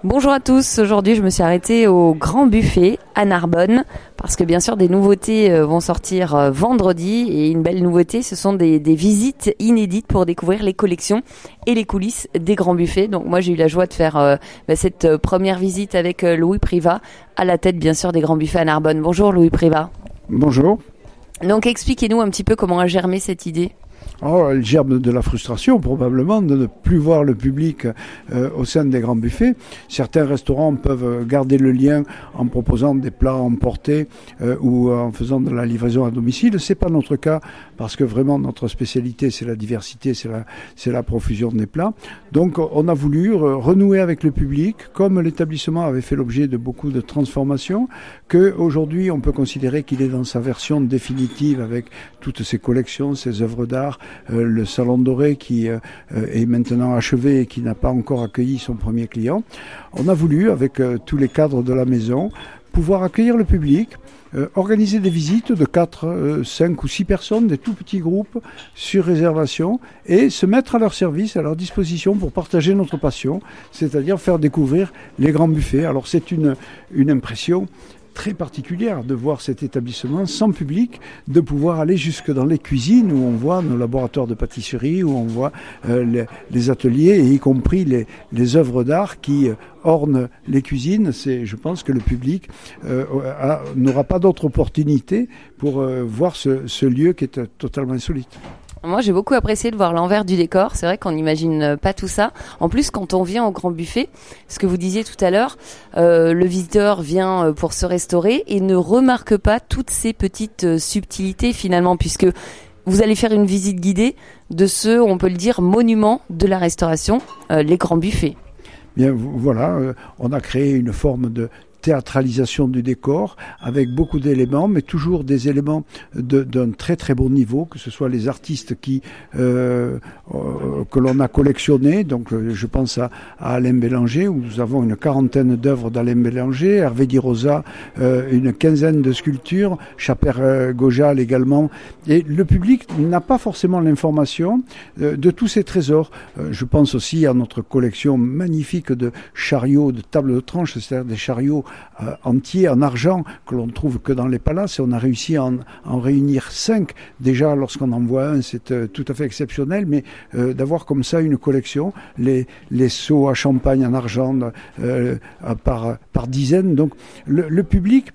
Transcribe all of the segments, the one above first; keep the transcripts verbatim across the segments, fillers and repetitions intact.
Bonjour à tous, aujourd'hui je me suis arrêtée au Grand Buffet à Narbonne parce que bien sûr des nouveautés vont sortir vendredi et une belle nouveauté, ce sont des, des visites inédites pour découvrir les collections et les coulisses des Grands Buffets. Donc moi j'ai eu la joie de faire euh, bah, cette première visite avec euh, Louis Privat à la tête bien sûr des Grands Buffets à Narbonne. Bonjour Louis Privat. Bonjour. Donc expliquez-nous un petit peu comment a germé cette idée. Oh, elle germe de la frustration probablement de ne plus voir le public euh, au sein des grands buffets. Certains restaurants peuvent garder le lien en proposant des plats emportés euh, ou en faisant de la livraison à domicile. C'est pas notre cas parce que vraiment notre spécialité c'est la diversité, c'est la, c'est la profusion des plats. Donc on a voulu renouer avec le public, comme l'établissement avait fait l'objet de beaucoup de transformations, qu'aujourd'hui on peut considérer qu'il est dans sa version définitive avec toutes ses collections, ses œuvres d'art. Euh, le Salon Doré qui euh, est maintenant achevé et qui n'a pas encore accueilli son premier client. On a voulu, avec euh, tous les cadres de la maison, pouvoir accueillir le public, euh, organiser des visites de quatre, cinq ou six personnes, des tout petits groupes sur réservation et se mettre à leur service, à leur disposition pour partager notre passion, c'est-à-dire faire découvrir les grands buffets. Alors c'est une, une impression très particulière de voir cet établissement sans public, de pouvoir aller jusque dans les cuisines où on voit nos laboratoires de pâtisserie, où on voit euh, les, les ateliers et y compris les, les œuvres d'art qui euh, ornent les cuisines. C'est, je pense que le public euh, a, n'aura pas d'autre opportunité pour euh, voir ce, ce lieu qui est euh, totalement insolite. Moi, j'ai beaucoup apprécié de voir l'envers du décor. C'est vrai qu'on n'imagine pas tout ça. En plus, quand on vient au Grand Buffet, ce que vous disiez tout à l'heure, euh, le visiteur vient pour se restaurer et ne remarque pas toutes ces petites subtilités finalement, puisque vous allez faire une visite guidée de ce, on peut le dire, monument de la restauration, euh, les Grands Buffets. Bien, voilà, euh, on a créé une forme de théâtralisation du décor avec beaucoup d'éléments, mais toujours des éléments de, d'un très très bon niveau, que ce soit les artistes qui euh, euh, que l'on a collectionnés. Donc euh, je pense à, à Alain Bélanger, où nous avons une quarantaine d'œuvres d'Alain Bélanger, Hervé Di Rosa, euh, une quinzaine de sculptures, Chaper euh, Gojal également. Et le public n'a pas forcément l'information euh, de tous ces trésors. Euh, je pense aussi à notre collection magnifique de chariots, de tables de tranche, c'est-à-dire des chariots Euh, entier en argent que l'on ne trouve que dans les palaces, et on a réussi à en, à en réunir cinq. Déjà, lorsqu'on en voit un, c'est euh, tout à fait exceptionnel, mais euh, d'avoir comme ça une collection, les, les seaux à champagne en argent euh, par, par dizaines. Donc le, le public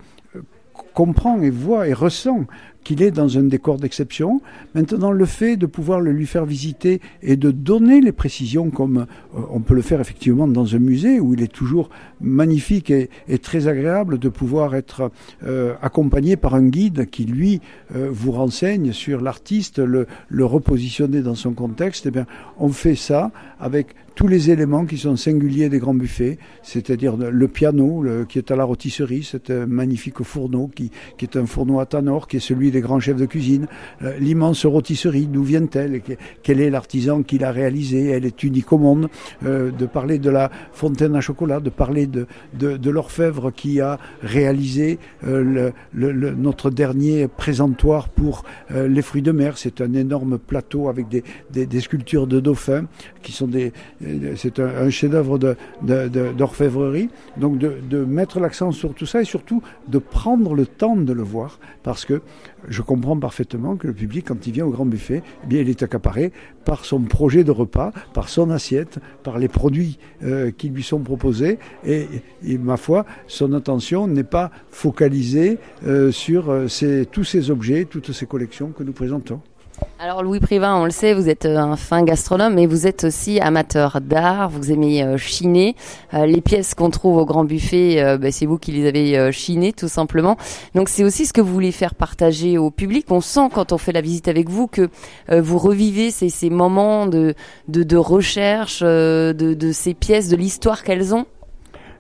comprend et voit et ressent qu'il est dans un décor d'exception. Maintenant, le fait de pouvoir le lui faire visiter et de donner les précisions comme euh, on peut le faire effectivement dans un musée où il est toujours magnifique et, et très agréable de pouvoir être euh, accompagné par un guide qui, lui, euh, vous renseigne sur l'artiste, le, le repositionner dans son contexte. Eh bien, on fait ça avec tous les éléments qui sont singuliers des grands buffets, c'est-à-dire le piano le, qui est à la rôtisserie, cet magnifique fourneau qui, qui est un fourneau à Tanor, qui est celui des grands chefs de cuisine, euh, l'immense rôtisserie, d'où vient-elle et quel est l'artisan qui l'a réalisée, elle est unique au monde, euh, de parler de la fontaine à chocolat, de parler de, de, de l'orfèvre qui a réalisé euh, le, le, le, notre dernier présentoir pour euh, les fruits de mer. C'est un énorme plateau avec des, des, des sculptures de dauphins qui sont des c'est un, un chef-d'œuvre de, de, de, d'orfèvrerie. Donc de, de mettre l'accent sur tout ça et surtout de prendre le temps de le voir, parce que je comprends parfaitement que le public, quand il vient au Grand Buffet, eh bien, il est accaparé par son projet de repas, par son assiette, par les produits euh, qui lui sont proposés. Et, et ma foi, son attention n'est pas focalisée euh, sur euh, ces, tous ces objets, toutes ces collections que nous présentons. Alors Louis Privat, on le sait, vous êtes un fin gastronome, mais vous êtes aussi amateur d'art, vous aimez euh, chiner. Euh, les pièces qu'on trouve au Grand Buffet, euh, bah, c'est vous qui les avez euh, chinées tout simplement. Donc c'est aussi ce que vous voulez faire partager au public. On sent quand on fait la visite avec vous que euh, vous revivez ces, ces moments de, de, de recherche euh, de, de ces pièces, de l'histoire qu'elles ont.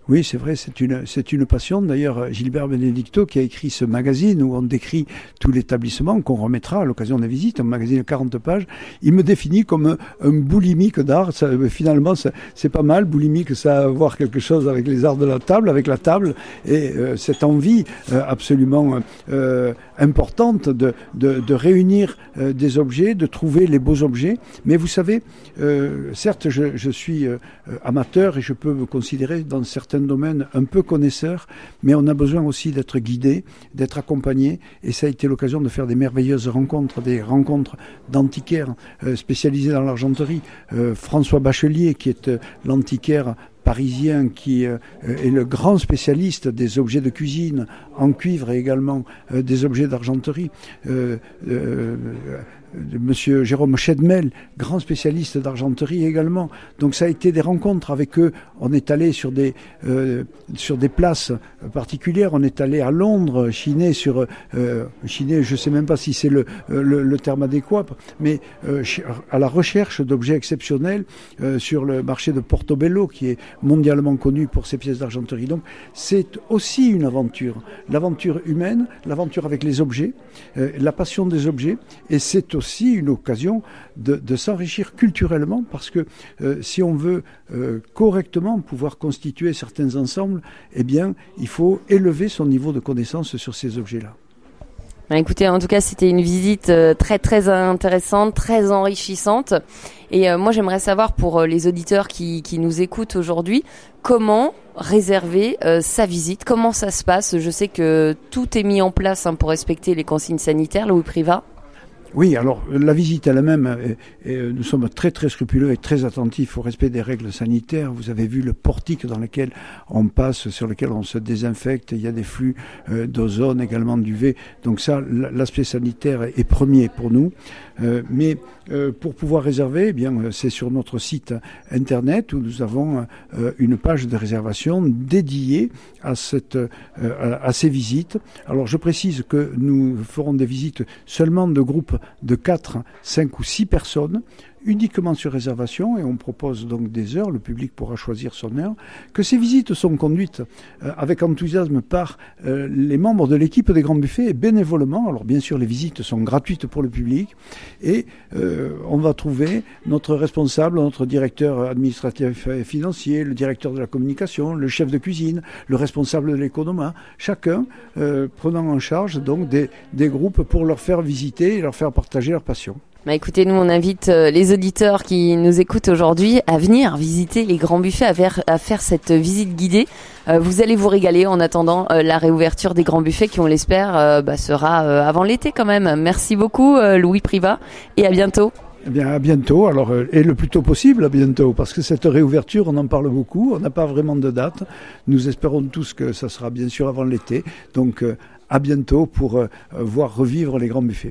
Oui, c'est vrai, c'est une, c'est une passion. D'ailleurs, Gilbert Benedicto, qui a écrit ce magazine où on décrit tout l'établissement, qu'on remettra à l'occasion des visites, un magazine de quarante pages, il me définit comme un, un boulimique d'art. Ça, finalement, ça, c'est pas mal. Boulimique, ça a à voir quelque chose avec les arts de la table, avec la table, et euh, cette envie euh, absolument euh, importante de, de, de réunir euh, des objets, de trouver les beaux objets. Mais vous savez, euh, certes, je, je suis euh, amateur et je peux me considérer dans certains domaines un peu connaisseur, mais on a besoin aussi d'être guidé, d'être accompagné, et ça a été l'occasion de faire des merveilleuses rencontres, des rencontres d'antiquaires euh, spécialisés dans l'argenterie. Euh, François Bachelier, qui est euh, l'antiquaire parisien, qui euh, est le grand spécialiste des objets de cuisine en cuivre et également euh, des objets d'argenterie. Euh, euh, Monsieur Jérôme Chedmel, grand spécialiste d'argenterie également. Donc ça a été des rencontres avec eux. On est allé sur des euh, sur des places particulières. On est allé à Londres, chiner sur euh, chiner. Je sais même pas si c'est le, le le terme adéquat, mais euh, à la recherche d'objets exceptionnels euh, sur le marché de Portobello, qui est mondialement connu pour ses pièces d'argenterie. Donc c'est aussi une aventure, l'aventure humaine, l'aventure avec les objets, euh, la passion des objets, et c'est aussi une occasion de, de s'enrichir culturellement, parce que euh, si on veut euh, correctement pouvoir constituer certains ensembles, eh bien, il faut élever son niveau de connaissance sur ces objets-là. Écoutez, en tout cas, c'était une visite euh, très très intéressante, très enrichissante. Et euh, moi, j'aimerais savoir pour euh, les auditeurs qui, qui nous écoutent aujourd'hui, comment réserver euh, sa visite, comment ça se passe. Je sais que tout est mis en place hein, pour respecter les consignes sanitaires, Louis Privat. Oui, alors la visite elle-même, et, et nous sommes très très scrupuleux et très attentifs au respect des règles sanitaires. Vous avez vu le portique dans lequel on passe, sur lequel on se désinfecte. Il y a des flux euh, d'ozone, également d'U V. Donc ça, l'aspect sanitaire est premier pour nous. Euh, mais euh, pour pouvoir réserver, eh bien, c'est sur notre site internet où nous avons euh, une page de réservation dédiée à cette, euh, à, à ces visites. Alors je précise que nous ferons des visites seulement de groupes de quatre, cinq ou six personnes, uniquement sur réservation, et on propose donc des heures, le public pourra choisir son heure, que ces visites sont conduites euh, avec enthousiasme par euh, les membres de l'équipe des Grands Buffets et bénévolement. Alors bien sûr, les visites sont gratuites pour le public, et euh, on va trouver notre responsable, notre directeur administratif et financier, le directeur de la communication, le chef de cuisine, le responsable de l'économat, chacun euh, prenant en charge donc des, des groupes pour leur faire visiter et leur faire partager leur passion. Bah écoutez, nous on invite euh, les auditeurs qui nous écoutent aujourd'hui à venir visiter les Grands Buffets, à faire, à faire cette visite guidée. Euh, vous allez vous régaler en attendant euh, la réouverture des Grands Buffets qui, on l'espère, euh, bah, sera euh, avant l'été quand même. Merci beaucoup euh, Louis Privat, et à bientôt. Eh bien, à bientôt. Alors, euh, et le plus tôt possible, à bientôt, parce que cette réouverture, on en parle beaucoup. On n'a pas vraiment de date. Nous espérons tous que ça sera bien sûr avant l'été. Donc, euh, à bientôt pour euh, voir revivre les Grands Buffets.